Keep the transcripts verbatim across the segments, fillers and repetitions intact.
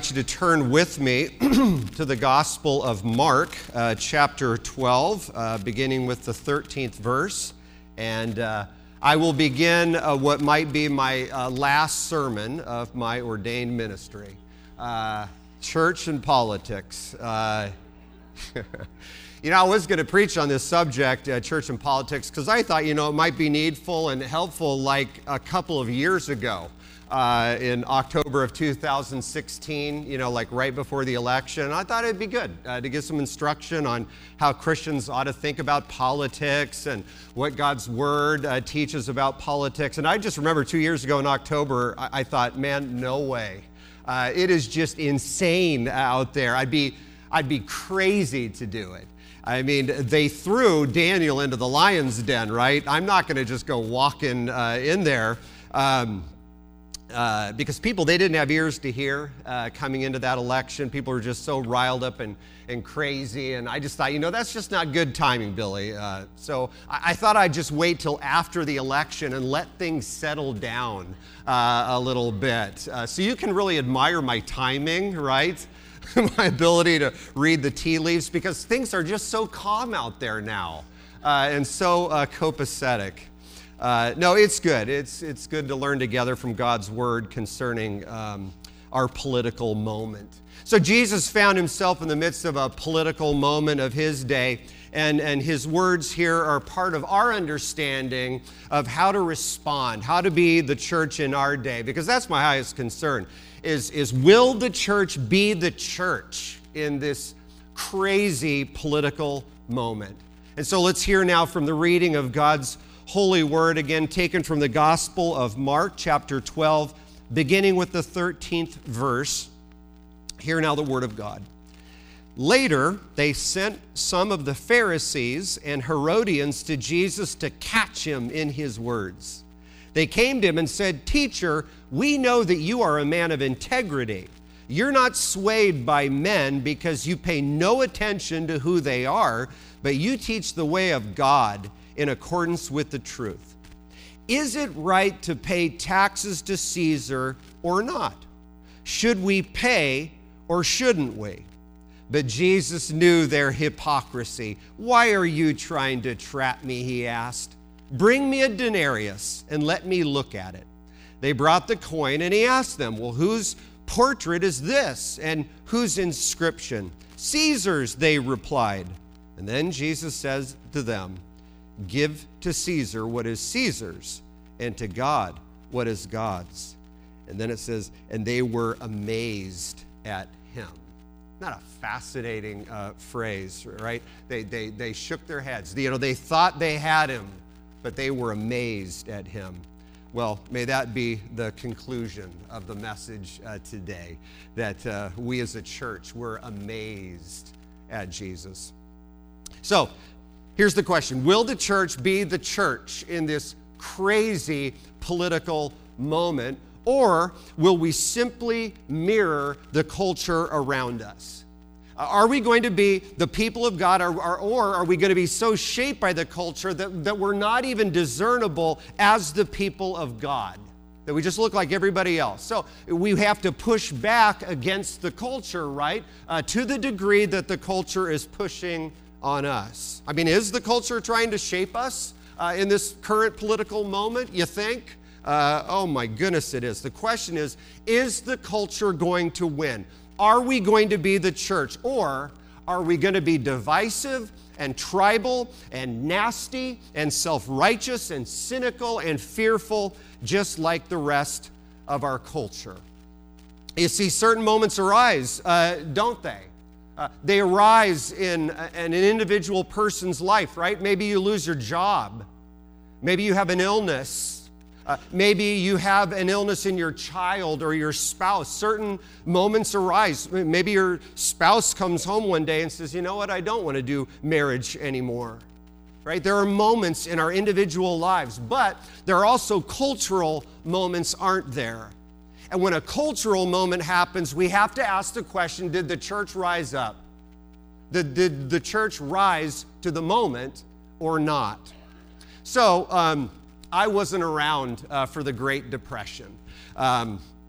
invite you to turn with me to the Gospel of Mark, uh, chapter twelve, uh, beginning with the thirteenth verse. And uh, I will begin uh, what might be my uh, last sermon of my ordained ministry. Uh, church and politics. Uh, you know, I was going to preach on this subject, uh, church and politics, because I thought, you know, it might be needful and helpful like a couple of years ago. Uh, in October of two thousand sixteen, you know, like right before the election. I thought it'd be good uh, to give some instruction on how Christians ought to think about politics and what God's Word uh, teaches about politics. And I just remember two years ago in October, I, I thought, man, no way. Uh, it is just insane out there. I'd be, I'd be crazy to do it. I mean, they threw Daniel into the lion's den, right? I'm not going to just go walking uh, in there. Um, Uh, because people, they didn't have ears to hear uh, coming into that election. People were just so riled up and, and crazy. And I just thought, you know, that's just not good timing, Billy. Uh, so I, I thought I'd just wait till after the election and let things settle down uh, a little bit. Uh, so you can really admire my timing, right? My ability to read the tea leaves, because things are just so calm out there now uh, and so uh, copacetic. Uh, no, it's good. It's it's good to learn together from God's Word concerning um, our political moment. So Jesus found himself in the midst of a political moment of his day, and, and his words here are part of our understanding of how to respond, how to be the church in our day, because that's my highest concern, is, is will the church be the church in this crazy political moment? And so let's hear now from the reading of God's Holy Word, again taken from the Gospel of Mark, chapter twelve, beginning with the thirteenth verse. Hear now the Word of God. Later, they sent some of the Pharisees and Herodians to Jesus to catch him in his words. They came to him and said, "Teacher, we know that you are a man of integrity. You're not swayed by men because you pay no attention to who they are, but you teach the way of God in accordance with the truth. Is it right to pay taxes to Caesar or not? Should we pay or shouldn't we?" But Jesus knew their hypocrisy. "Why are you trying to trap me?" he asked. "Bring me a denarius and let me look at it." They brought the coin, and he asked them, "Well, whose portrait is this, and whose inscription?" "Caesar's," they replied. And then Jesus says to them, "Give to Caesar what is Caesar's, and to God what is God's." And then it says, and they were amazed at him. Not a fascinating uh, phrase, right? They, they, they shook their heads. You know, they thought they had him, but they were amazed at him. Well, may that be the conclusion of the message uh, today, that uh, we as a church were amazed at Jesus. So, here's the question. Will the church be the church in this crazy political moment, or will we simply mirror the culture around us? Are we going to be the people of God, or, or, or are we going to be so shaped by the culture that, that we're not even discernible as the people of God, that we just look like everybody else? So we have to push back against the culture, right, uh, to the degree that the culture is pushing on us. I mean, is the culture trying to shape us uh, in this current political moment, you think? Uh, oh my goodness, it is. The question is, is the culture going to win? Are we going to be the church, or are we going to be divisive and tribal and nasty and self-righteous and cynical and fearful, just like the rest of our culture? You see, certain moments arise, uh, don't they? Uh, they arise in, in an individual person's life, right? Maybe you lose your job. Maybe you have an illness. Uh, maybe you have an illness in your child or your spouse. Certain moments arise. Maybe your spouse comes home one day and says, "You know what, I don't want to do marriage anymore." Right? There are moments in our individual lives, but there are also cultural moments, aren't there? And when a cultural moment happens, we have to ask the question, did the church rise up? Did, did the church rise to the moment or not? So, um, I wasn't around uh, for the Great Depression. Um,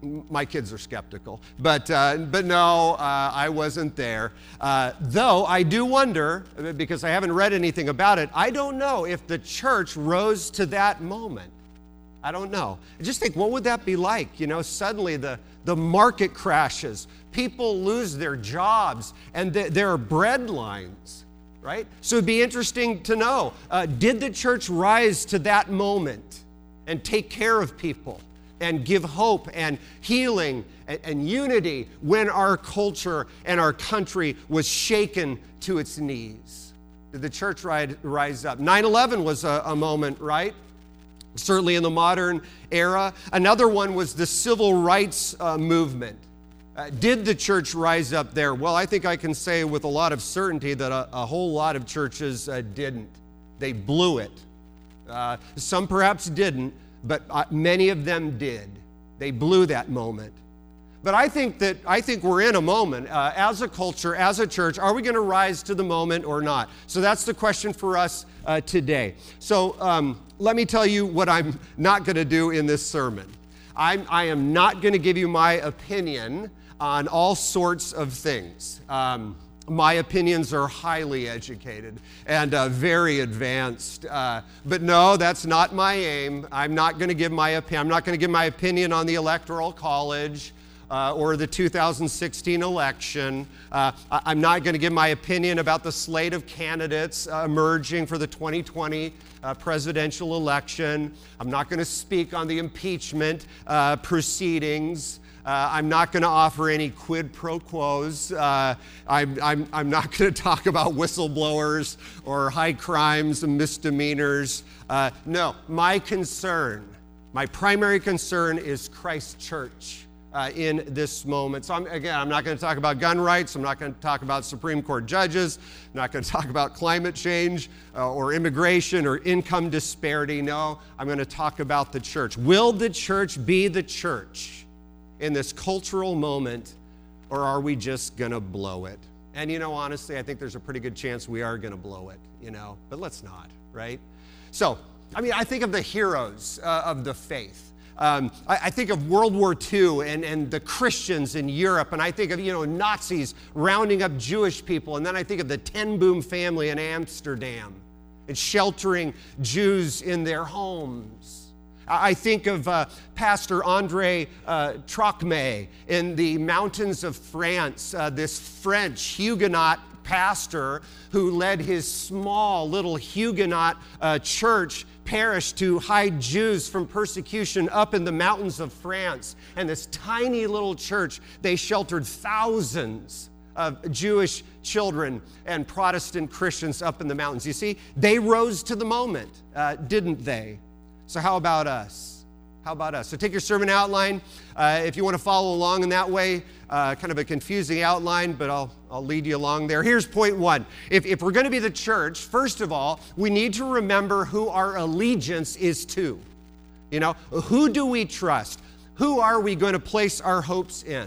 my kids are skeptical, but uh, but no, uh, I wasn't there. Uh, though I do wonder, because I haven't read anything about it, I don't know if the church rose to that moment. I don't know. I just think, what would that be like? You know, suddenly the, the market crashes, people lose their jobs, and th- there are bread lines, right? So it'd be interesting to know, uh, did the church rise to that moment and take care of people and give hope and healing and, and unity when our culture and our country was shaken to its knees? Did the church rise, rise up? nine eleven was a, a moment, right? Certainly in the modern era. Another one was the civil rights uh, movement. Uh, did the church rise up there? Well, I think I can say with a lot of certainty that a, a whole lot of churches uh, didn't. They blew it. Uh, some perhaps didn't, but uh, many of them did. They blew that moment. But I think that I think we're in a moment uh, as a culture, as a church. Are we going to rise to the moment or not? So that's the question for us uh, today. So um, let me tell you what I'm not going to do in this sermon. I'm, I am not going to give you my opinion on all sorts of things. Um, my opinions are highly educated and uh, very advanced. Uh, but no, that's not my aim. I'm not going to give my opinion. I'm not going to give my opinion on the Electoral College Uh, or the two thousand sixteen election. Uh, I'm not going to give my opinion about the slate of candidates uh, emerging for the twenty twenty uh, presidential election. I'm not going to speak on the impeachment uh, proceedings. Uh, I'm not going to offer any quid pro quos. Uh, I'm, I'm, I'm not going to talk about whistleblowers or high crimes and misdemeanors. Uh, no, my concern, my primary concern is Christ's church. Uh, in this moment. So I'm, again, I'm not going to talk about gun rights. I'm not going to talk about Supreme Court judges. I'm not going to talk about climate change uh, or immigration or income disparity. No, I'm going to talk about the church. Will the church be the church in this cultural moment, or are we just going to blow it? And, you know, honestly, I think there's a pretty good chance we are going to blow it, you know, but let's not, right? So, I mean, I think of the heroes uh, of the faith. Um, I, I think of World War Two and, and the Christians in Europe, and I think of, you know, Nazis rounding up Jewish people, and then I think of the Ten Boom family in Amsterdam and sheltering Jews in their homes. I, I think of uh, Pastor André uh, Trocmé in the mountains of France, uh, this French Huguenot pastor who led his small little Huguenot uh, church parish to hide Jews from persecution up in the mountains of France. And this tiny little church, they sheltered thousands of Jewish children and Protestant Christians up in the mountains. You see, they rose to the moment, uh, didn't they? So how about us? How about us? So take your sermon outline. Uh, if you want to follow along in that way, uh, kind of a confusing outline, but I'll, I'll lead you along there. Here's point one. If, if we're going to be the church, first of all, we need to remember who our allegiance is to. You know, who do we trust? Who are we going to place our hopes in?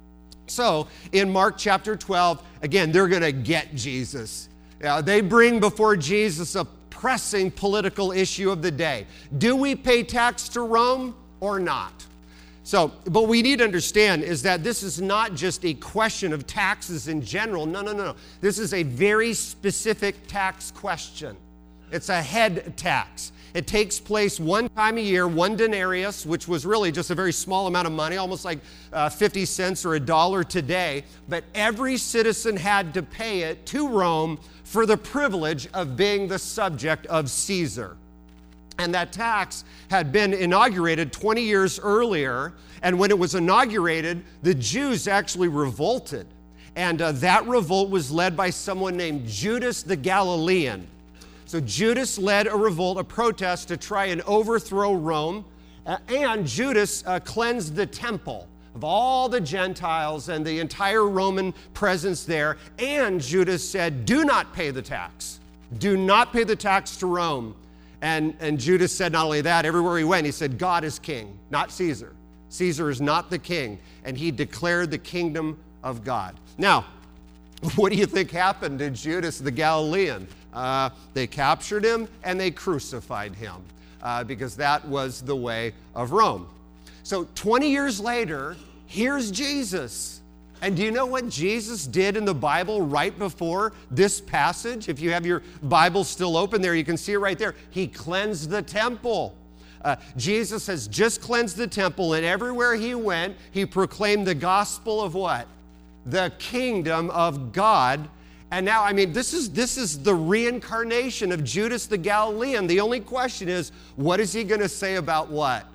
So in Mark chapter twelve, again, they're going to get Jesus. Uh, they bring before Jesus a pressing political issue of the day. Do we pay tax to Rome or not? So, but we need to understand is that this is not just a question of taxes in general. No, no, no, no. This is a very specific tax question. It's a head tax. It takes place one time a year, one denarius, which was really just a very small amount of money, almost like uh, fifty cents or a dollar today. But every citizen had to pay it to Rome for the privilege of being the subject of Caesar. And that tax had been inaugurated twenty years earlier. And when it was inaugurated, the Jews actually revolted. And uh, that revolt was led by someone named Judas the Galilean. So Judas led a revolt, a protest to try and overthrow Rome. Uh, and Judas uh, cleansed the temple of all the Gentiles and the entire Roman presence there. And Judas said, do not pay the tax. Do not pay the tax to Rome. And, and Judas said not only that, everywhere he went, he said, God is king, not Caesar. Caesar is not the king. And he declared the kingdom of God. Now, what do you think happened to Judas the Galilean? Uh, they captured him and they crucified him uh, because that was the way of Rome. So twenty years later, here's Jesus. And do you know what Jesus did in the Bible right before this passage? If you have your Bible still open there, you can see it right there. He cleansed the temple. Uh, Jesus has just cleansed the temple, and everywhere he went, he proclaimed the gospel of what? The kingdom of God. And now, I mean, this is this is the reincarnation of Judas the Galilean. The only question is, what is he going to say about what?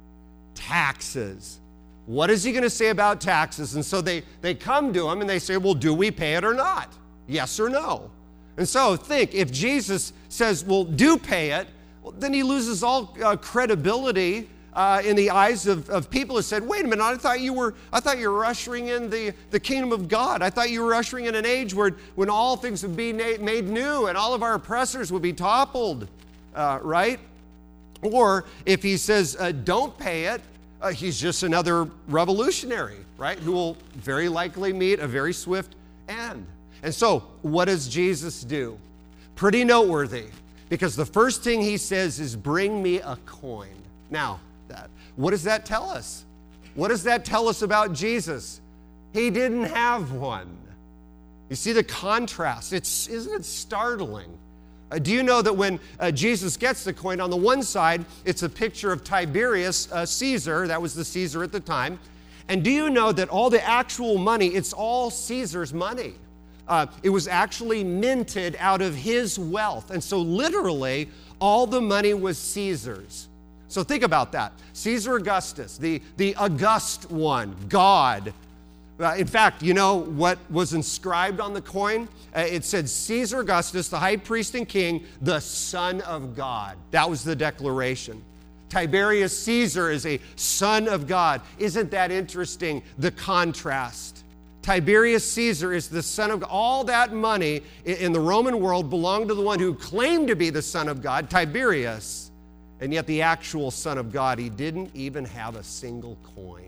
Taxes. What is he going to say about taxes? And so they, they come to him and they say, well, do we pay it or not? Yes or no? And so think, if Jesus says, well, do pay it, well, then he loses all uh, credibility uh, in the eyes of, of people who said, wait a minute, I thought you were I thought you were ushering in the, the kingdom of God. I thought you were ushering in an age where when all things would be na- made new and all of our oppressors would be toppled, uh, right? Or if he says, uh, don't pay it, Uh, he's just another revolutionary, right, who will very likely meet a very swift end. And so, what does Jesus do? Pretty noteworthy, because the first thing he says is, bring me a coin. Now, that, what does that tell us? What does that tell us about Jesus? He didn't have one. You see the contrast? It's, isn't it startling? Uh, do you know that when uh, Jesus gets the coin, on the one side, it's a picture of Tiberius uh, Caesar. That was the Caesar at the time. And do you know that all the actual money, it's all Caesar's money? Uh, it was actually minted out of his wealth. And so literally, all the money was Caesar's. So think about that. Caesar Augustus, the, the august one, God. Uh, in fact, you know what was inscribed on the coin? Uh, it said, Caesar Augustus, the high priest and king, the Son of God. That was the declaration. Tiberius Caesar is a son of God. Isn't that interesting, the contrast? Tiberius Caesar is the son of God. All that money in the Roman world belonged to the one who claimed to be the Son of God, Tiberius. And yet the actual Son of God, he didn't even have a single coin.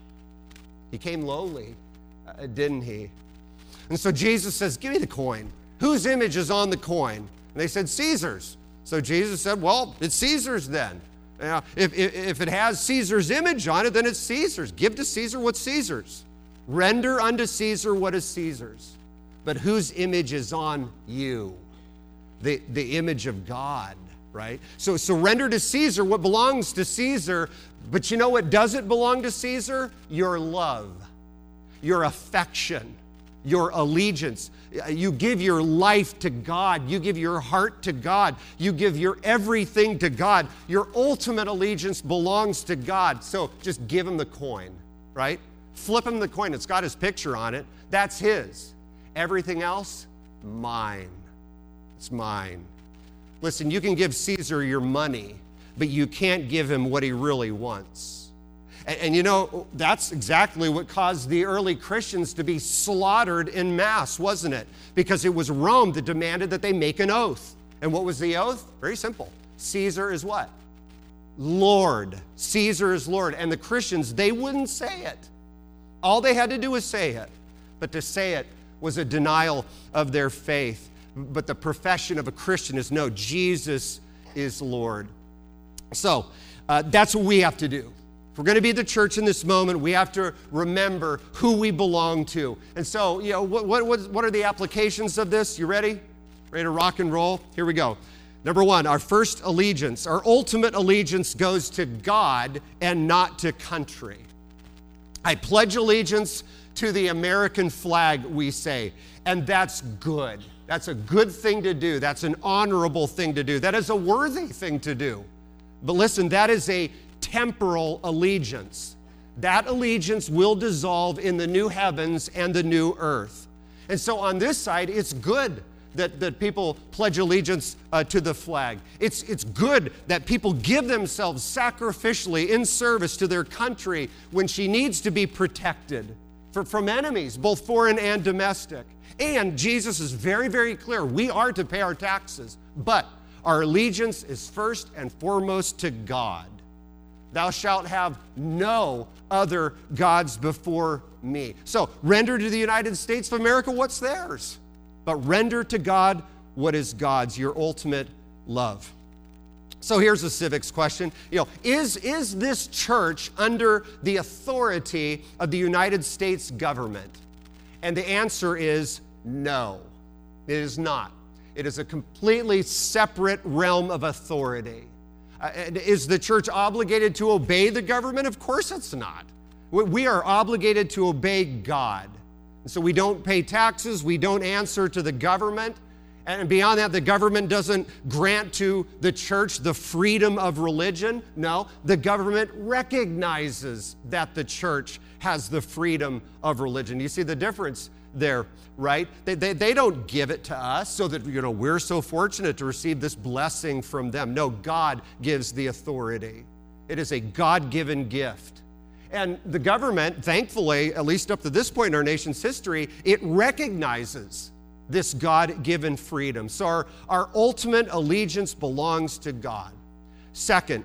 He came lowly, uh, didn't he? And so Jesus says, give me the coin. Whose image is on the coin? And they said, Caesar's. So Jesus said, well, it's Caesar's then. Now, if, if, if it has Caesar's image on it, then it's Caesar's. Give to Caesar what's Caesar's. Render unto Caesar what is Caesar's. But whose image is on you? The, the image of God, right? So surrender to Caesar what belongs to Caesar. But you know what doesn't belong to Caesar? Your love, your affection, your allegiance. You give your life to God. You give your heart to God. You give your everything to God. Your ultimate allegiance belongs to God. So just give him the coin, right? Flip him the coin. It's got his picture on it. That's his. Everything else, mine. It's mine. Listen, you can give Caesar your money, but you can't give him what he really wants. And, and you know, that's exactly what caused the early Christians to be slaughtered en masse, wasn't it? Because it was Rome that demanded that they make an oath. And what was the oath? Very simple. Caesar is what? Lord. Caesar is Lord. And the Christians, they wouldn't say it. All they had to do was say it. But to say it was a denial of their faith. But the profession of a Christian is no, Jesus is Lord. So uh, that's what we have to do. If we're going to be the church in this moment, we have to remember who we belong to. And so, you know, what, what, what are the applications of this? You ready? Ready to rock and roll? Here we go. Number one, our first allegiance, our ultimate allegiance goes to God and not to country. I pledge allegiance to the American flag, we say, and that's good. That's a good thing to do. That's an honorable thing to do. That is a worthy thing to do. But listen, that is a temporal allegiance. That allegiance will dissolve in the new heavens and the new earth. And so on this side, it's good that, that people pledge allegiance uh, to the flag. It's, it's good that people give themselves sacrificially in service to their country when she needs to be protected for, from enemies, both foreign and domestic. And Jesus is very, very clear. We are to pay our taxes, but our allegiance is first and foremost to God. Thou shalt have no other gods before me. So render to the United States of America what's theirs, but render to God what is God's, your ultimate love. So here's a civics question. You know, is, is this church under the authority of the United States government? And the answer is no, it is not. It is a completely separate realm of authority. Uh, is the church obligated to obey the government? Of course it's not. We are obligated to obey God. And so we don't pay taxes, we don't answer to the government. And beyond that, the government doesn't grant to the church the freedom of religion. No, the government recognizes that the church has the freedom of religion. You see the difference there, right? They, they, they don't give it to us so that, you know, we're so fortunate to receive this blessing from them. No, God gives the authority. It is a God-given gift. And the government, thankfully, at least up to this point in our nation's history, it recognizes this God-given freedom. So our, our ultimate allegiance belongs to God. Second,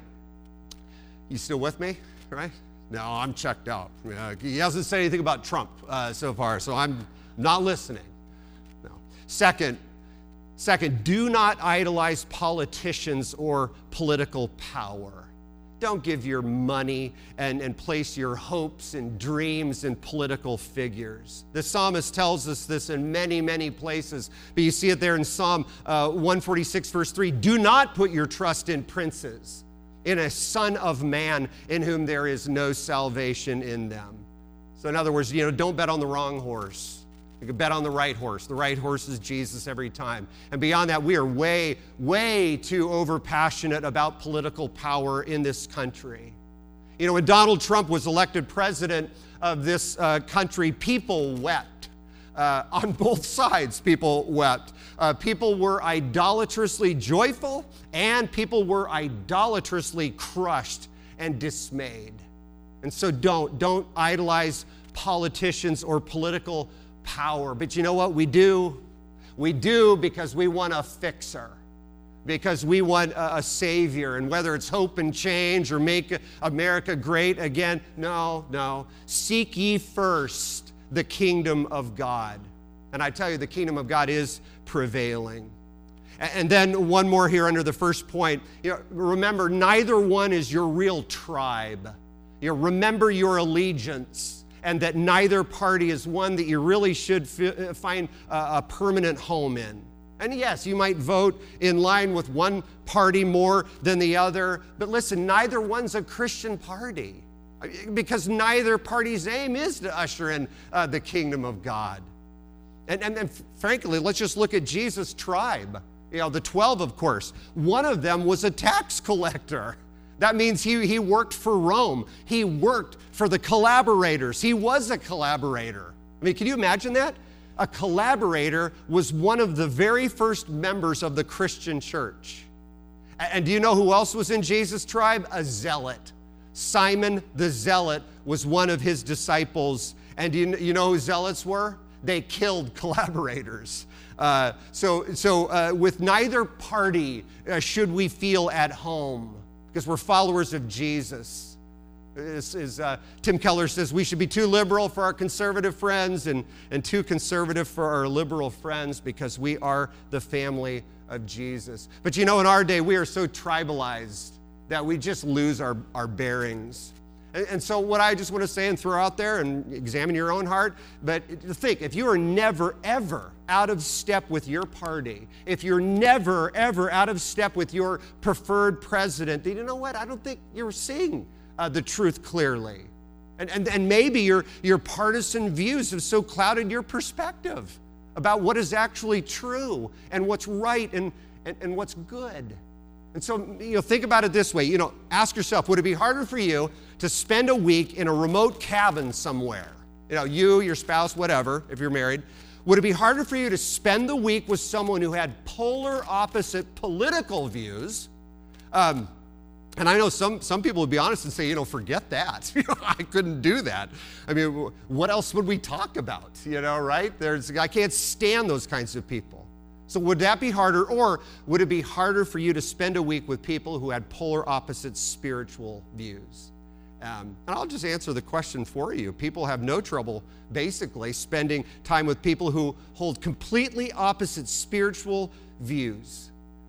you still with me, right? No, I'm checked out. Uh, he hasn't said anything about Trump uh, so far, so I'm not listening. No. Second, second, do not idolize politicians or political power. Don't give your money and, and place your hopes and dreams in political figures. The psalmist tells us this in many, many places, but you see it there in Psalm uh, one forty-six, verse three. Do not put your trust in princes, in a son of man in whom there is no salvation in them. So in other words, you know, don't bet on the wrong horse. You can bet on the right horse. The right horse is Jesus every time. And beyond that, we are way, way too overpassionate about political power in this country. You know, when Donald Trump was elected president of this uh, country, people wept. Uh, on both sides, people wept. Uh, people were idolatrously joyful, and people were idolatrously crushed and dismayed. And so don't, don't idolize politicians or political power. But you know what we do? We do because we want a fixer, because we want a, a savior. And whether it's hope and change or make America great again, no, no. Seek ye first the kingdom of God. And I tell you, the kingdom of God is prevailing. And then one more here under the first point. You know, remember, neither one is your real tribe. You know, remember your allegiance, and that neither party is one that you really should f- find a, a permanent home in. And yes, you might vote in line with one party more than the other, but listen, neither one's a Christian party, because neither party's aim is to usher in uh, the kingdom of God. And, and, and frankly, let's just look at Jesus' tribe. You know, the twelve, of course. One of them was a tax collector. That means he, he worked for Rome. He worked for the collaborators. He was a collaborator. I mean, can you imagine that? A collaborator was one of the very first members of the Christian church. And do you know who else was in Jesus' tribe? A zealot. Simon the Zealot was one of his disciples. And do you, you know who zealots were? They killed collaborators. Uh, so so uh, with neither party uh, should we feel at home, because we're followers of Jesus. This is, uh, Tim Keller says we should be too liberal for our conservative friends and, and too conservative for our liberal friends, because we are the family of Jesus. But you know, in our day, we are so tribalized that we just lose our, our bearings. And, and so what I just want to say and throw out there, and examine your own heart, but think, if you are never, ever out of step with your party, if you're never, ever out of step with your preferred president, then you know what? I don't think you're seeing uh, the truth clearly. And, and, and maybe your, your partisan views have so clouded your perspective about what is actually true and what's right and, and, and what's good. And so, you know, think about it this way. You know, ask yourself, would it be harder for you to spend a week in a remote cabin somewhere? You know, you, your spouse, whatever, if you're married. Would it be harder for you to spend the week with someone who had polar opposite political views? Um, and I know some, some people would be honest and say, you know, forget that. You know, I couldn't do that. I mean, what else would we talk about? You know, right? There's, I can't stand those kinds of people. So would that be harder, or would it be harder for you to spend a week with people who had polar opposite spiritual views? Um, and I'll just answer the question for you. People have no trouble, basically, spending time with people who hold completely opposite spiritual views.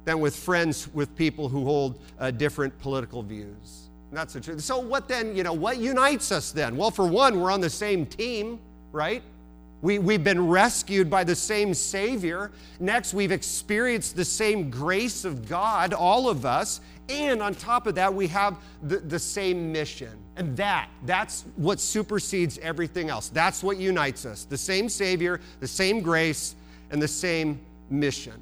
than with friends with people who hold uh, different political views. And that's the truth. So what then, you know, what unites us then? Well, for one, we're on the same team, right? We, we've been rescued by the same Savior. Next, we've experienced the same grace of God, all of us. And on top of that, we have the, the same mission. And that, that's what supersedes everything else. That's what unites us. The same Savior, the same grace, and the same mission.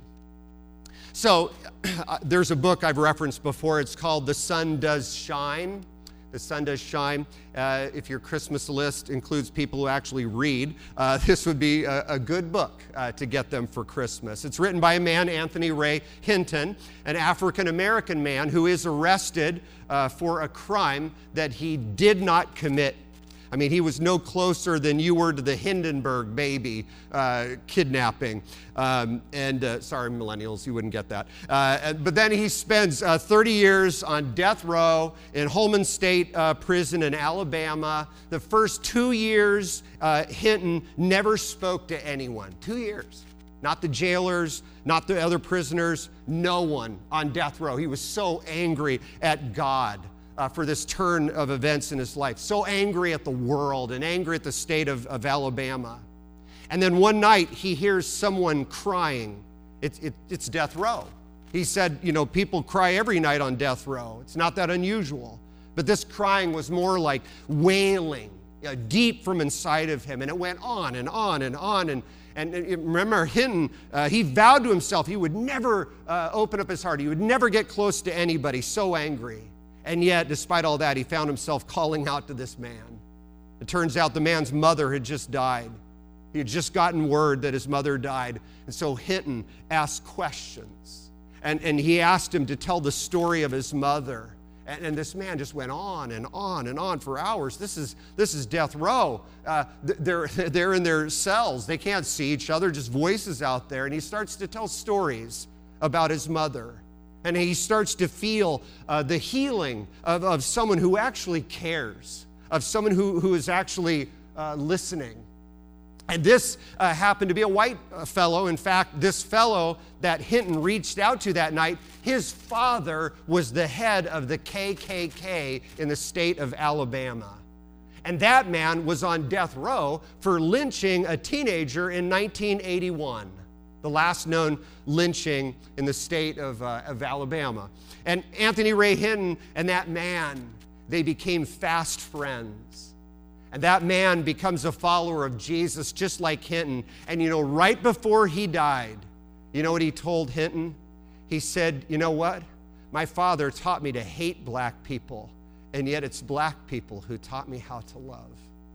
So uh, there's a book I've referenced before. It's called The Sun Does Shine. The Sun Does Shine. Uh, if your Christmas list includes people who actually read, uh, this would be a, a good book uh, to get them for Christmas. It's written by a man, Anthony Ray Hinton, an African-American man who is arrested uh, for a crime that he did not commit. I mean, he was no closer than you were to the Hindenburg baby uh, kidnapping. Um, and uh, sorry, millennials, you wouldn't get that. Uh, and, but then he spends uh, thirty years on death row in Holman State uh, Prison in Alabama. The first two years, uh, Hinton never spoke to anyone. Two years. Not the jailers, not the other prisoners, no one on death row. He was so angry at God. Uh, for this turn of events in his life. So angry at the world and angry at the state of, of Alabama. And then one night he hears someone crying. It, it, it's death row. He said, you know, people cry every night on death row. It's not that unusual. But this crying was more like wailing, you know, deep from inside of him. And it went on and on and on. And, and, and remember, Hinton, uh, he vowed to himself he would never uh, open up his heart. He would never get close to anybody, so angry. And yet, despite all that, he found himself calling out to this man. It turns out the man's mother had just died. He had just gotten word that his mother died. And so Hinton asked questions. And, and he asked him to tell the story of his mother. And, and this man just went on and on and on for hours. This is, this is death row. Uh, they're, they're in their cells. They can't see each other, just voices out there. And he starts to tell stories about his mother. And he starts to feel uh, the healing of, of someone who actually cares, of someone who, who is actually uh, listening. And this uh, happened to be a white uh, fellow. In fact, this fellow that Hinton reached out to that night, his father was the head of the K K K in the state of Alabama. And that man was on death row for lynching a teenager in nineteen eighty-one. The last known lynching in the state of, uh, of Alabama. And Anthony Ray Hinton and that man, they became fast friends. And that man becomes a follower of Jesus just like Hinton. And you know, right before he died, you know what he told Hinton? He said, you know what? My father taught me to hate black people, and yet it's black people who taught me how to love.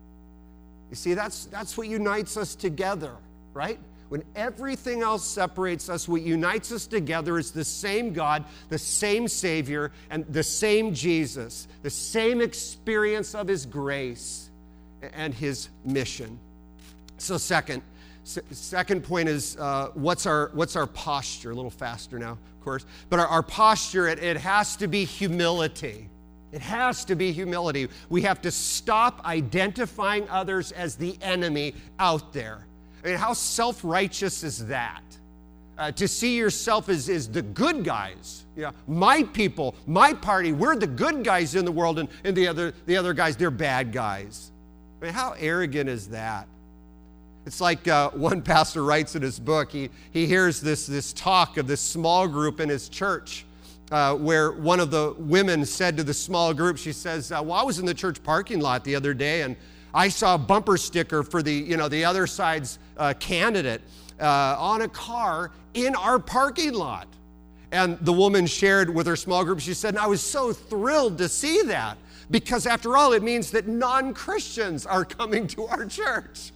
You see, that's, that's what unites us together, right? When everything else separates us, what unites us together is the same God, the same Savior, and the same Jesus, the same experience of His grace and His mission. So second, second point is uh, what's our what's our posture? A little faster now, of course. But our, our posture, it, it has to be humility. It has to be humility. We have to stop identifying others as the enemy out there. I mean, how self-righteous is that? Uh, to see yourself as, as the good guys. You know, my people, my party, we're the good guys in the world, and, and the other the other guys, they're bad guys. I mean, how arrogant is that? It's like uh, one pastor writes in his book, he, he hears this, this talk of this small group in his church, uh, where one of the women said to the small group, she says, uh, well, I was in the church parking lot the other day, and I saw a bumper sticker for the, you know, the other side's uh, candidate uh, on a car in our parking lot. And the woman shared with her small group, she said, I was so thrilled to see that, because after all, it means that non-Christians are coming to our church.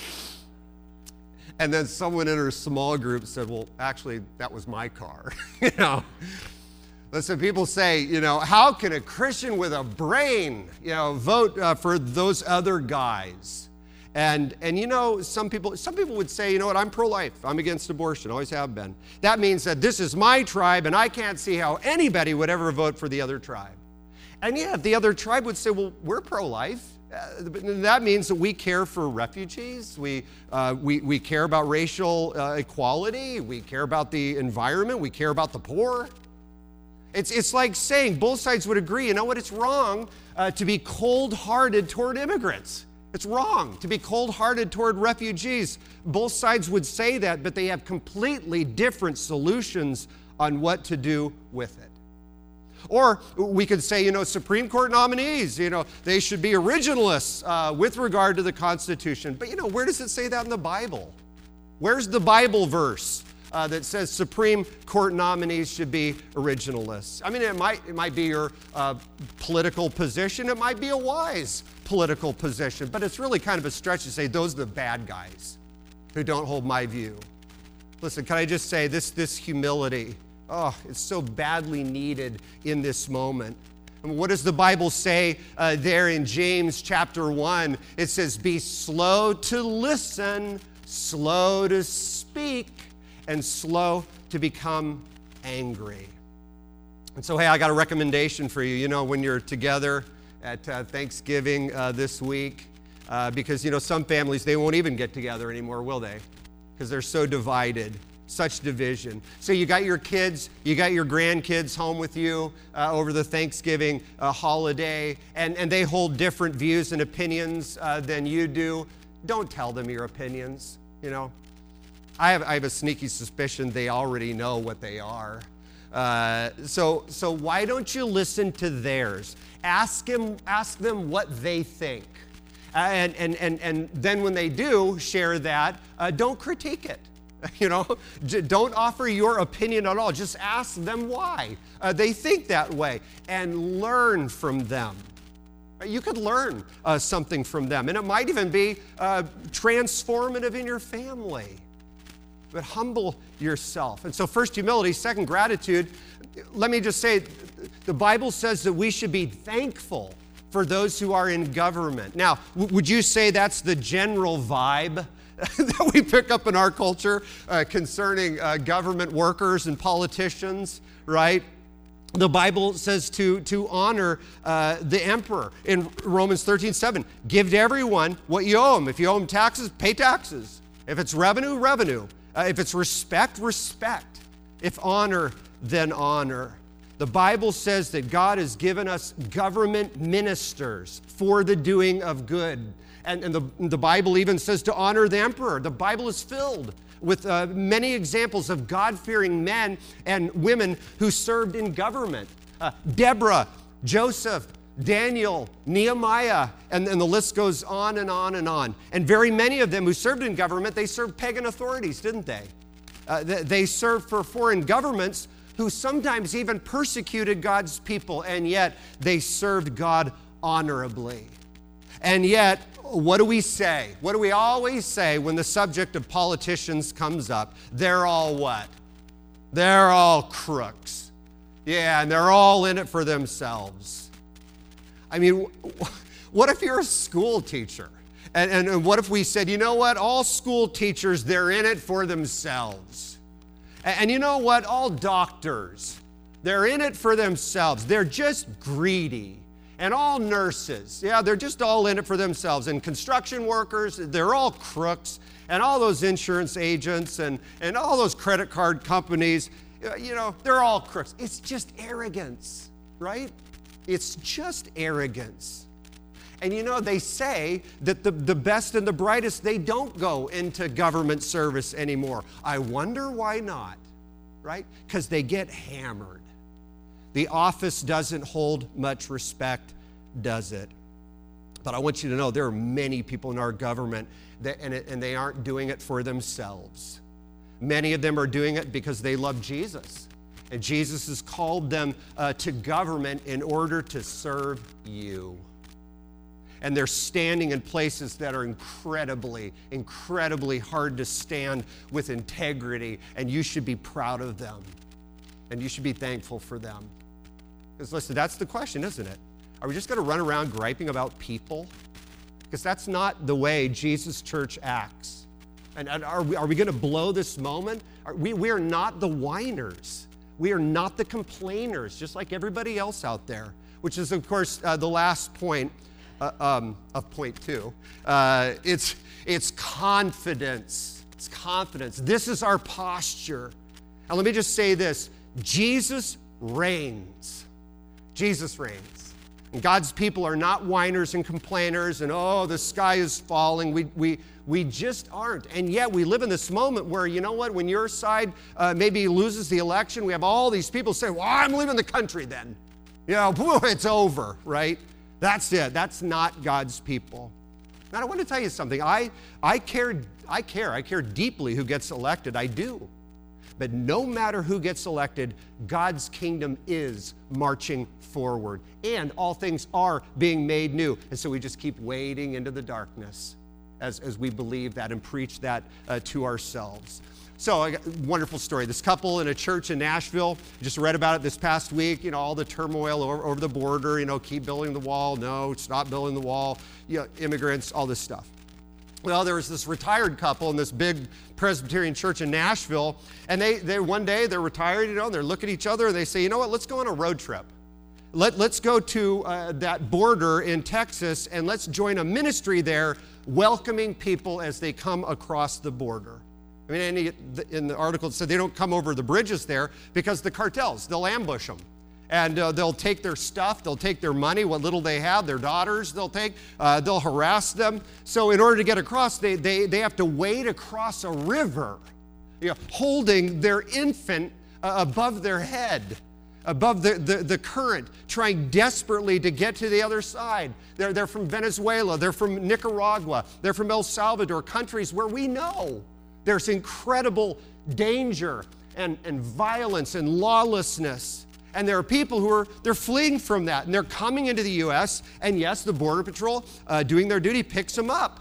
And then someone in her small group said, well, actually, that was my car, you know. Listen, people say, you know, how can a Christian with a brain, you know, vote uh, for those other guys? And, and you know, some people, some people would say, you know what, I'm pro-life. I'm against abortion, always have been. That means that this is my tribe, and I can't see how anybody would ever vote for the other tribe. And yet, the other tribe would say, well, we're pro-life. Uh, that means that we care for refugees, we, uh, we, we care about racial uh, equality, we care about the environment, we care about the poor. It's, it's like saying, both sides would agree, you know what, it's wrong uh, to be cold-hearted toward immigrants. It's wrong to be cold-hearted toward refugees. Both sides would say that, but they have completely different solutions on what to do with it. Or we could say, you know, Supreme Court nominees, you know, they should be originalists uh, with regard to the Constitution. But, you know, where does it say that in the Bible? Where's the Bible verse uh, that says Supreme Court nominees should be originalists? I mean, it might, it might be your uh, political position. It might be a wise political position. But it's really kind of a stretch to say those are the bad guys who don't hold my view. Listen, can I just say this, this humility, oh, it's so badly needed in this moment. And what does the Bible say uh, there in James chapter one? It says, be slow to listen, slow to speak, and slow to become angry. And so, hey, I got a recommendation for you. You know, when you're together at uh, Thanksgiving uh, this week, uh, because, you know, some families, they won't even get together anymore, will they? Because they're so divided. Such division. So you got your kids, you got your grandkids home with you uh, over the Thanksgiving uh, holiday, and, and they hold different views and opinions uh, than you do. Don't tell them your opinions, you know. I have, I have a sneaky suspicion they already know what they are. Uh, so, so why don't you listen to theirs? Ask them, ask them what they think. Uh, and, and, and, and then when they do share that, uh, don't critique it. You know, don't offer your opinion at all. Just ask them why uh, they think that way and learn from them. You could learn uh, something from them, and it might even be uh, transformative in your family. But humble yourself. And so first humility, second gratitude. Let me just say, the Bible says that we should be thankful for those who are in government. Now, w- would you say that's the general vibe that we pick up in our culture uh, concerning uh, government workers and politicians, right? The Bible says to, to honor uh, the emperor in Romans thirteen seven. Give to everyone what you owe them. If you owe them taxes, pay taxes. If it's revenue, revenue. Uh, if it's respect, respect. If honor, then honor. The Bible says that God has given us government ministers for the doing of good. And, and the, the Bible even says to honor the emperor. The Bible is filled with uh, many examples of God-fearing men and women who served in government. Uh, Deborah, Joseph, Daniel, Nehemiah, and, and the list goes on and on and on. And very many of them who served in government, they served pagan authorities, didn't they? Uh, they, they served for foreign governments who sometimes even persecuted God's people, and yet they served God honorably. And yet, what do we say? What do we always say when the subject of politicians comes up? They're all what? They're all crooks. Yeah, and they're all in it for themselves. I mean, what if you're a school teacher? And, and, and what if we said, you know what? All school teachers, they're in it for themselves. And, and you know what? All doctors, they're in it for themselves. They're just greedy. And all nurses, yeah, they're just all in it for themselves. And construction workers, they're all crooks. And all those insurance agents and, and all those credit card companies, you know, they're all crooks. It's just arrogance, right? It's just arrogance. And you know, they say that the, the best and the brightest, they don't go into government service anymore. I wonder why not, right? Because they get hammered. The office doesn't hold much respect, does it? But I want you to know there are many people in our government that, and, it, and they aren't doing it for themselves. Many of them are doing it because they love Jesus. And Jesus has called them uh, to government in order to serve you. And they're standing in places that are incredibly, incredibly hard to stand with integrity, and you should be proud of them. And you should be thankful for them. Because listen, that's the question, isn't it? Are we just going to run around griping about people? Because that's not the way Jesus Church acts. And, and are we, are we going to blow this moment? Are we, we are not the whiners. We are not the complainers, just like everybody else out there, which is, of course, uh, the last point uh, um, of point two. Uh, it's, it's confidence. It's confidence. This is our posture. And let me just say this. Jesus reigns. Jesus reigns. And God's people are not whiners and complainers and, oh, the sky is falling. We, we, we just aren't. And yet we live in this moment where, you know what, when your side uh, maybe loses the election, we have all these people say, well, I'm leaving the country then. You know, it's over, right? That's it. That's not God's people. And I want to tell you something. I, I care, I care, I care deeply who gets elected. I do. But no matter who gets elected, God's kingdom is marching forward. And all things are being made new. And so we just keep wading into the darkness as, as we believe that and preach that uh, to ourselves. So, I got a wonderful story. This couple in a church in Nashville, just read about it this past week, you know, all the turmoil over, over the border, you know, keep building the wall, no, stop building the wall, you know, immigrants, all this stuff. Well, there was this retired couple in this big Presbyterian church in Nashville, and they, they one day, they're retired, you know, and they're looking at each other, and they say, you know what, let's go on a road trip. Let, let's go to uh, that border in Texas, and let's join a ministry there, welcoming people as they come across the border. I mean, in the article it said they don't come over the bridges there because the cartels, they'll ambush them. And uh, they'll take their stuff, they'll take their money, what little they have, their daughters they'll take, uh, they'll harass them. So in order to get across, they, they, they have to wade across a river, you know, holding their infant uh, above their head, above the, the, the current, trying desperately to get to the other side. They're, they're from Venezuela, they're from Nicaragua, they're from El Salvador, countries where we know there's incredible danger and, and violence and lawlessness. And there are people who are, they're fleeing from that. And they're coming into the U S. And yes, the Border Patrol, uh, doing their duty, picks them up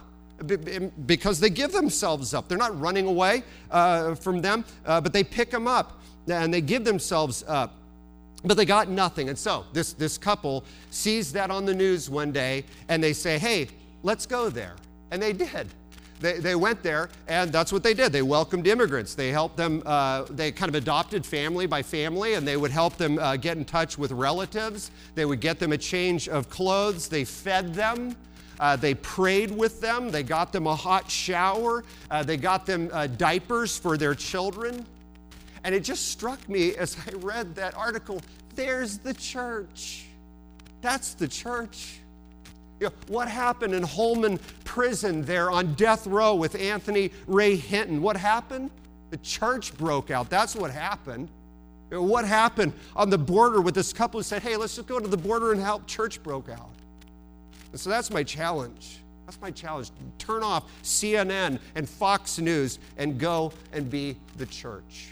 because they give themselves up. They're not running away uh, from them, uh, but they pick them up and they give themselves up. But they got nothing. And so this, this couple sees that on the news one day and they say, hey, let's go there. And they did. They, they went there, and that's what they did. They welcomed immigrants. They helped them, uh, they kind of adopted family by family, and they would help them uh, get in touch with relatives. They would get them a change of clothes. They fed them. Uh, they prayed with them. They got them a hot shower. Uh, they got them uh, diapers for their children. And it just struck me as I read that article, there's the church. That's the church. You know, what happened in Holman Prison there on death row with Anthony Ray Hinton? What happened? The church broke out. That's what happened. You know, what happened on the border with this couple who said, hey, let's just go to the border and help? Church broke out. And so that's my challenge. That's my challenge. Turn off C N N and Fox News and go and be the church.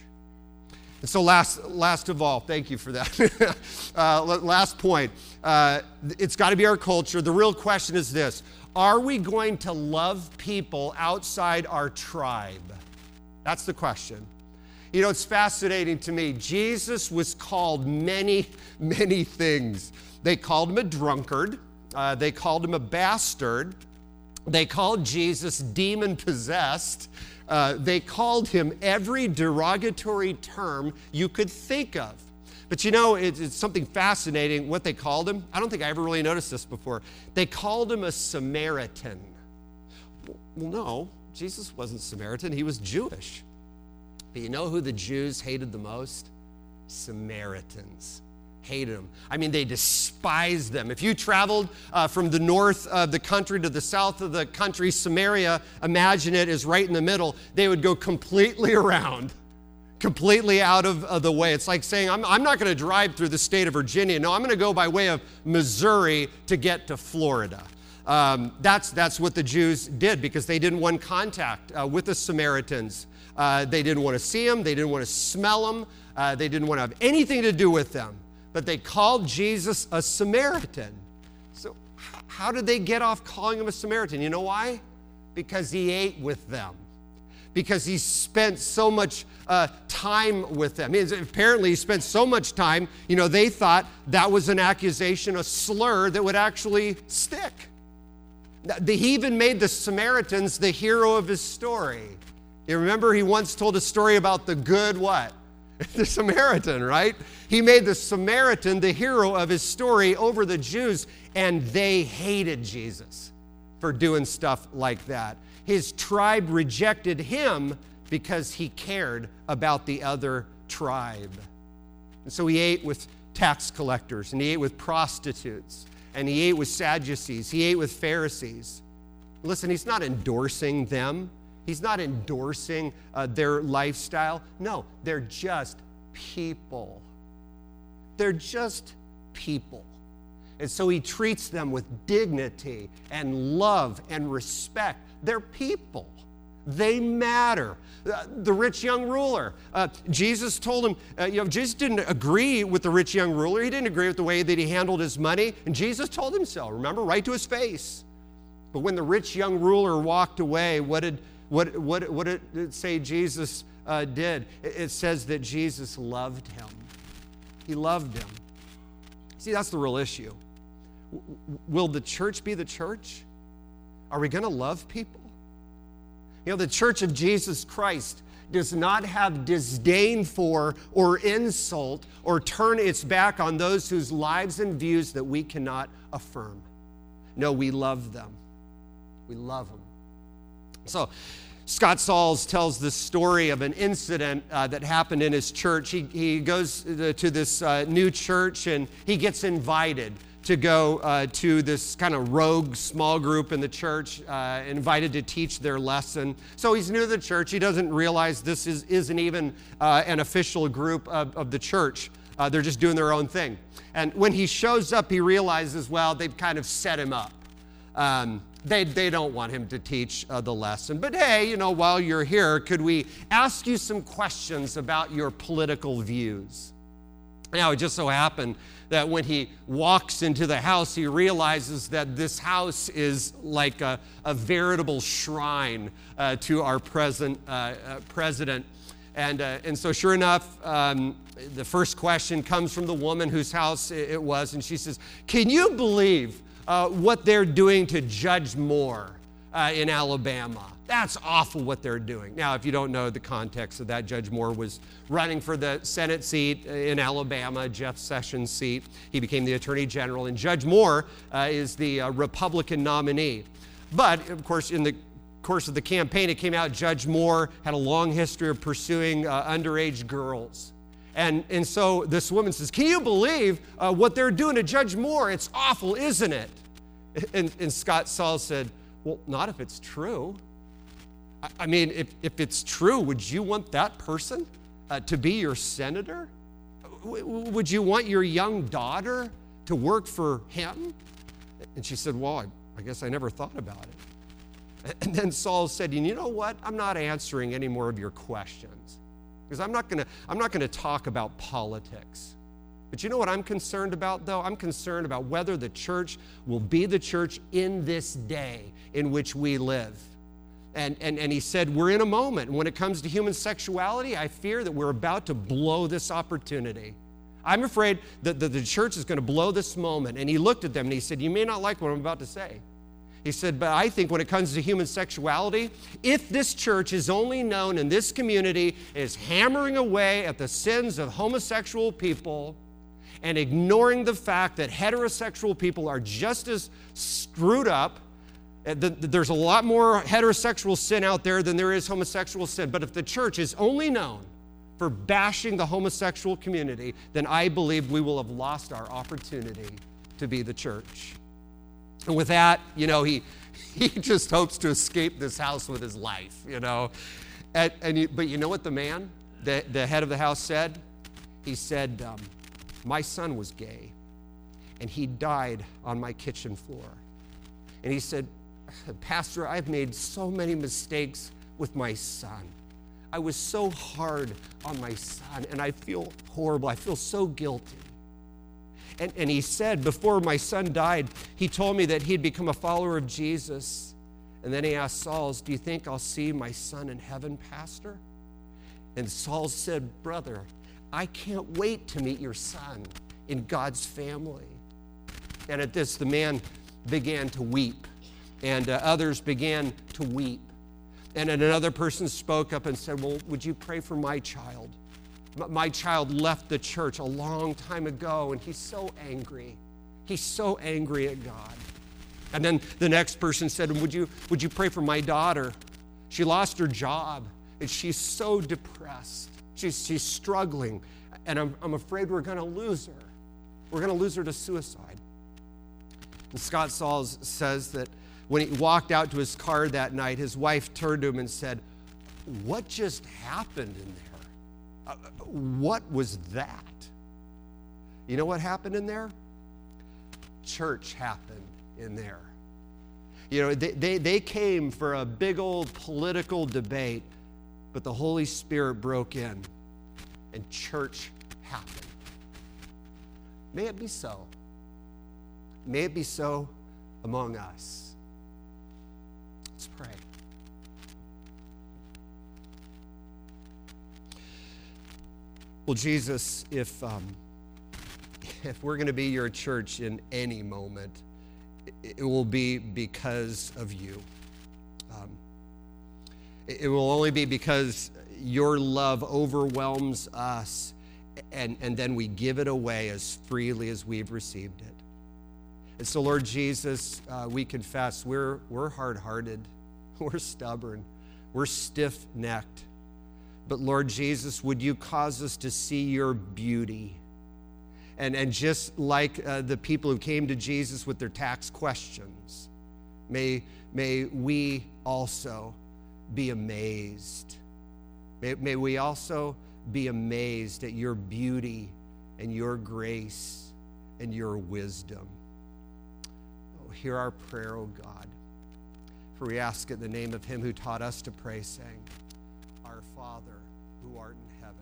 And so last, last of all, thank you for that. uh, last point, uh, it's got to be our culture. The real question is this: are we going to love people outside our tribe? That's the question. You know, it's fascinating to me. Jesus was called many, many things. They called him a drunkard. Uh, they called him a bastard. They called Jesus demon-possessed. Uh, they called him every derogatory term you could think of. But you know, it, it's something fascinating what they called him. I don't think I ever really noticed this before. They called him a Samaritan. Well, no, Jesus wasn't Samaritan. He was Jewish. But you know who the Jews hated the most? Samaritans. Hated them. I mean, they despised them. If you traveled uh, from the north of the country to the south of the country, Samaria, imagine it is right in the middle, they would go completely around, completely out of, of the way. It's like saying, I'm, I'm not going to drive through the state of Virginia. No, I'm going to go by way of Missouri to get to Florida. Um, that's, that's what the Jews did because they didn't want contact uh, with the Samaritans. Uh, they didn't want to see them. They didn't want to smell them. Uh, they didn't want to have anything to do with them. But they called Jesus a Samaritan. So how did they get off calling him a Samaritan? You know why? Because he ate with them. Because he spent so much uh, time with them. I mean, apparently he spent so much time, you know, they thought that was an accusation, a slur that would actually stick. He even made the Samaritans the hero of his story. You remember he once told a story about the good what? The Samaritan, right? He made the Samaritan the hero of his story over the Jews, and they hated Jesus for doing stuff like that. His tribe rejected him because he cared about the other tribe. And so he ate with tax collectors, and he ate with prostitutes, and he ate with Sadducees, he ate with Pharisees. Listen, he's not endorsing them. He's not endorsing uh, their lifestyle. No, they're just people. They're just people. And so he treats them with dignity and love and respect. They're people. They matter. Uh, the rich young ruler, uh, Jesus told him, uh, you know, Jesus didn't agree with the rich young ruler. He didn't agree with the way that he handled his money. And Jesus told him so, remember, right to his face. But when the rich young ruler walked away, what did What, what, what did it say Jesus uh, did? It says that Jesus loved him. He loved him. See, that's the real issue. Will the church be the church? Are we going to love people? You know, the church of Jesus Christ does not have disdain for or insult or turn its back on those whose lives and views that we cannot affirm. No, we love them. We love them. So, Scott Sauls tells this story of an incident uh, that happened in his church. He, he goes to this uh, new church, and he gets invited to go uh, to this kind of rogue small group in the church, uh, invited to teach their lesson. So he's new to the church. He doesn't realize this is, isn't even uh, an official group of, of the church. Uh, they're just doing their own thing. And when he shows up, he realizes, well, they've kind of set him up. Um, They, they don't want him to teach uh, the lesson. But hey, you know, while you're here, could we ask you some questions about your political views? Now, it just so happened that when he walks into the house, he realizes that this house is like a, a veritable shrine uh, to our present uh, uh, president. And, uh, and so sure enough, um, the first question comes from the woman whose house it was, and she says, "Can you believe Uh, what they're doing to Judge Moore uh, in Alabama? That's awful what they're doing." Now, if you don't know the context of that, Judge Moore was running for the Senate seat in Alabama, Jeff Sessions' seat. He became the Attorney General, and Judge Moore uh, is the uh, Republican nominee. But, of course, in the course of the campaign, it came out Judge Moore had a long history of pursuing uh, underage girls. And, and so this woman says, "Can you believe uh, what they're doing to Judge Moore? It's awful, isn't it?" And, and Scott Sauls said, "Well, not if it's true. I, I mean, if, if it's true, would you want that person uh, to be your senator? W- would you want your young daughter to work for him?" And she said, "Well, I, I guess I never thought about it." And then Saul said, "You know what? I'm not answering any more of your questions. Because I'm not gonna, I'm not gonna talk about politics. But you know what I'm concerned about, though? I'm concerned about whether the church will be the church in this day in which we live." And, and, and he said, "We're in a moment. When it comes to human sexuality, I fear that we're about to blow this opportunity. I'm afraid that the, the church is going to blow this moment." And he looked at them and he said, "You may not like what I'm about to say." He said, "But I think when it comes to human sexuality, if this church is only known in this community as hammering away at the sins of homosexual people and ignoring the fact that heterosexual people are just as screwed up, there's a lot more heterosexual sin out there than there is homosexual sin. But if the church is only known for bashing the homosexual community, then I believe we will have lost our opportunity to be the church." And with that, you know, he he just hopes to escape this house with his life, you know. And, and you, but you know what the man, the, the head of the house said? He said, um, "My son was gay, and he died on my kitchen floor." And he said, "Pastor, I've made so many mistakes with my son. I was so hard on my son, and I feel horrible. I feel so guilty." And, and he said, "Before my son died, he told me that he'd become a follower of Jesus." And then he asked Sauls, "Do you think I'll see my son in heaven, Pastor?" And Sauls said, "Brother, I can't wait to meet your son in God's family." And at this, the man began to weep, and uh, others began to weep. And then another person spoke up and said, "Well, would you pray for my child?" My child left the church a long time ago, and he's so angry. He's so angry at God. And then the next person said, would you, would you pray for my daughter? She lost her job, and she's so depressed. She's, she's struggling, and I'm, I'm afraid we're going to lose her. We're going to lose her to suicide. And Scott Sauls says that when he walked out to his car that night, his wife turned to him and said, what just happened in there? Uh, what was that? You know what happened in there? Church happened in there. You know, they, they, they came for a big old political debate, but the Holy Spirit broke in and church happened. May it be so. May it be so among us. Let's pray. Well, Jesus, if um, if we're going to be your church in any moment, it, it will be because of you. Um, it, it will only be because your love overwhelms us, and, and then we give it away as freely as we've received it. And so, Lord Jesus, uh, we confess we're, we're hard-hearted, we're stubborn, we're stiff-necked. But Lord Jesus, would you cause us to see your beauty? And, and just like uh, the people who came to Jesus with their tax questions, may, may we also be amazed. May, may we also be amazed at your beauty and your grace and your wisdom. Oh, hear our prayer, O God. For we ask it in the name of him who taught us to pray, saying, Our Father, who art in heaven.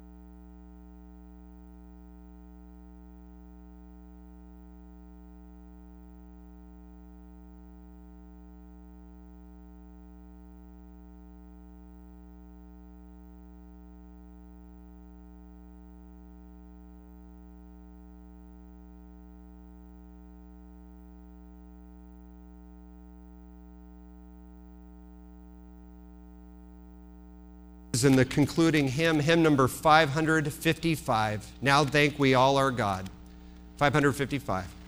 In the concluding hymn, hymn number five hundred fifty-five, Now Thank We All Our God. five hundred fifty-five.